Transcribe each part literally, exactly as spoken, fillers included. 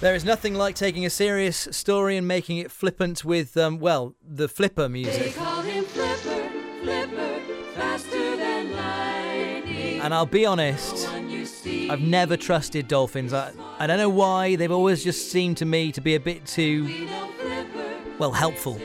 There is nothing like taking a serious story and making it flippant with, um, well, the Flipper music. They call him Flipper, Flipper, faster than lightning. And I'll be honest, I've never trusted dolphins. I, I don't know why. They've always just seemed to me to be a bit too, well, helpful.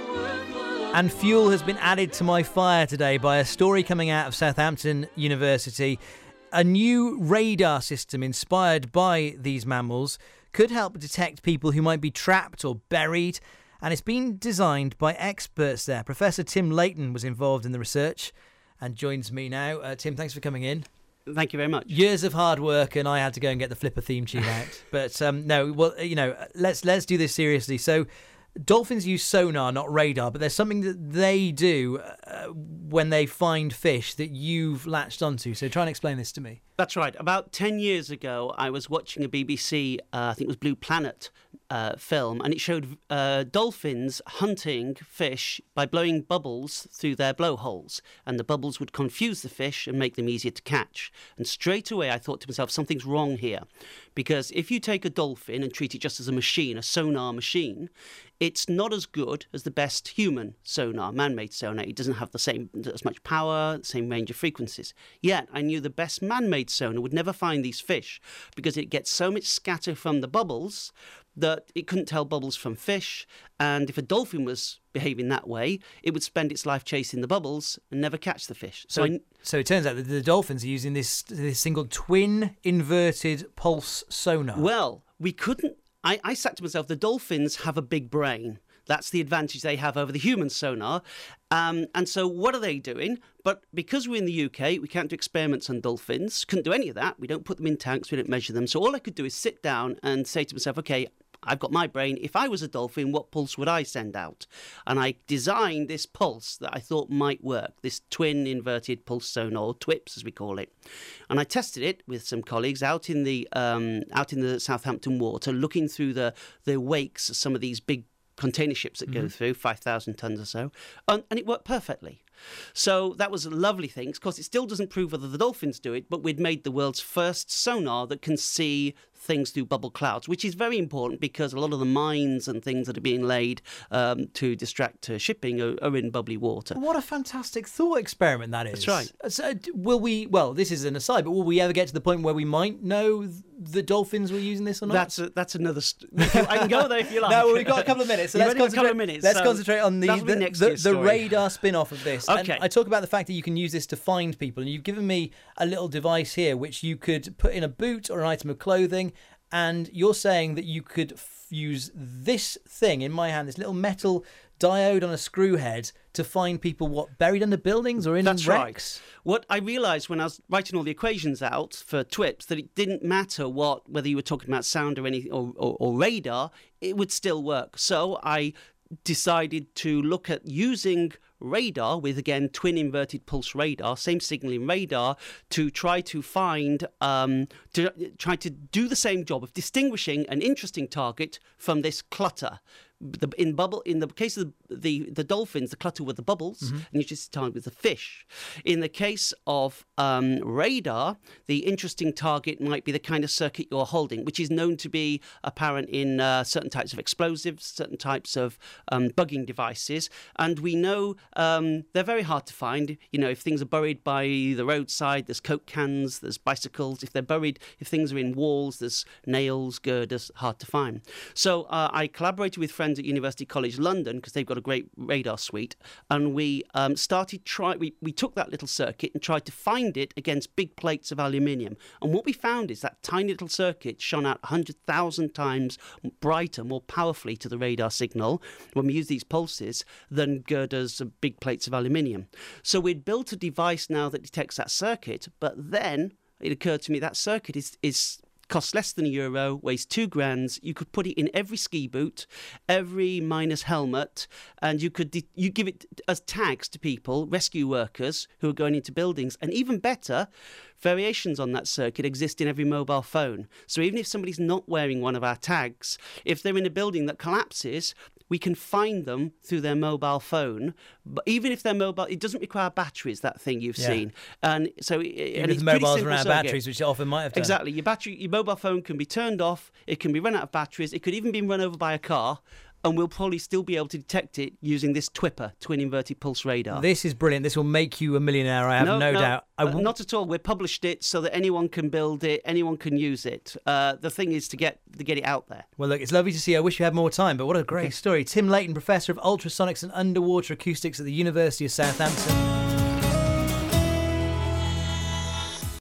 And fuel has been added to my fire today by a story coming out of Southampton University. A new radar system inspired by these mammals could help detect people who might be trapped or buried, and it's been designed by experts there. Professor Tim Layton was involved in the research and joins me now. Uh, Tim, thanks for coming in. Thank you very much. Years of hard work, and I had to go and get the Flipper theme tune out. But um, no, well, you know, let's let's do this seriously. So, dolphins use sonar, not radar, but there's something that they do uh, when they find fish that you've latched onto. So try and explain this to me. That's right. About ten years ago, I was watching a B B C, uh, I think it was Blue Planet uh, film, and it showed uh, dolphins hunting fish by blowing bubbles through their blowholes. And the bubbles would confuse the fish and make them easier to catch. And straight away, I thought to myself, something's wrong here. Because if you take a dolphin and treat it just as a machine, a sonar machine, it's not as good as the best human sonar, man-made sonar. It doesn't have the same as much power, the same range of frequencies. Yet I knew the best man-made sonar would never find these fish because it gets so much scatter from the bubbles that it couldn't tell bubbles from fish. And if a dolphin was behaving that way, it would spend its life chasing the bubbles and never catch the fish. So, So, I, so it turns out that the dolphins are using this this single twin inverted pulse sonar. well, we couldn't. I, I sat to myself, the dolphins have a big brain. That's the advantage they have over the human sonar. Um, and so what are they doing? But because we're in the U K, we can't do experiments on dolphins. Couldn't do any of that. We don't put them in tanks. We don't measure them. So all I could do is sit down and say to myself, OK, I've got my brain. If I was a dolphin, what pulse would I send out? And I designed this pulse that I thought might work, this twin inverted pulse sonar, or TWIPS as we call it. And I tested it with some colleagues out in the um, out in the Southampton water, looking through the, the wakes of some of these big container ships that Mm-hmm. go through, five thousand tons or so, and, and it worked perfectly. So that was a lovely thing. Of course, it still doesn't prove whether the dolphins do it, but we'd made the world's first sonar that can see things through bubble clouds, which is very important because a lot of the mines and things that are being laid um, to distract uh, shipping are, are in bubbly water. What a fantastic thought experiment that is. That's right. So, d- will we, well, this is an aside, but will we ever get to the point where we might know th- the dolphins were using this or not? That's a, that's another. St- I can go there if you like. No, well, we've got a couple of minutes. So You've let's only got a couple concentrate, of minutes, let's so concentrate on the, that'll be the, next the, year's the story. radar spin-off of this. Okay. And I talk about the fact that you can use this to find people. And you've given me a little device here which you could put in a boot or an item of clothing. And you're saying that you could f- use this thing in my hand, this little metal diode on a screw head, to find people, what, buried under buildings or in That's wrecks? right. What I realised when I was writing all the equations out for TWIPS, that it didn't matter what whether you were talking about sound or any or, or, or radar, it would still work. So I decided to look at using radar with, again, twin inverted pulse radar, same signaling radar, to try to find, um, to try to do the same job of distinguishing an interesting target from this clutter. The, in bubble, in the case of the, the, the dolphins, the clutter were the bubbles, Mm-hmm. and you just target with the fish. In the case of um, radar, the interesting target might be the kind of circuit you're holding, which is known to be apparent in uh, certain types of explosives, certain types of um, bugging devices, and we know um, they're very hard to find. You know, if things are buried by the roadside, there's Coke cans, there's bicycles. If they're buried, if things are in walls, there's nails, girders, hard to find. So uh, I collaborated with friends at University College London, because they've got a great radar suite, and we um, started try we, we took that little circuit and tried to find it against big plates of aluminium, and what we found is that tiny little circuit shone out one hundred thousand times brighter, more powerfully to the radar signal when we use these pulses than girders of big plates of aluminium. So we'd built a device now that detects that circuit, but then it occurred to me that circuit is is costs less than a euro, weighs two grams. You could put it in every ski boot, every miner's helmet, and you could de- you give it as tags to people, rescue workers who are going into buildings. And even better, variations on that circuit exist in every mobile phone. So even if somebody's not wearing one of our tags, if they're in a building that collapses, we can find them through their mobile phone. But even if they're mobile, it doesn't require batteries, that thing you've Yeah. seen. And so it, Even and if it's the pretty mobiles simple run out of circuit. batteries, which it often might have done. Exactly. Your battery, your mobile phone can be turned off. It can be run out of batteries. It could even be run over by a car. And we'll probably still be able to detect it using this TWIPR, twin inverted pulse radar. This is brilliant. This will make you a millionaire, I have no, no, doubt. I uh, w- not at all. We've published it so that anyone can build it, anyone can use it. Uh, the thing is to get to get it out there. Well, look, it's lovely to see you. I wish you had more time, but what a great Okay. story. Tim Layton, Professor of Ultrasonics and Underwater Acoustics at the University of Southampton.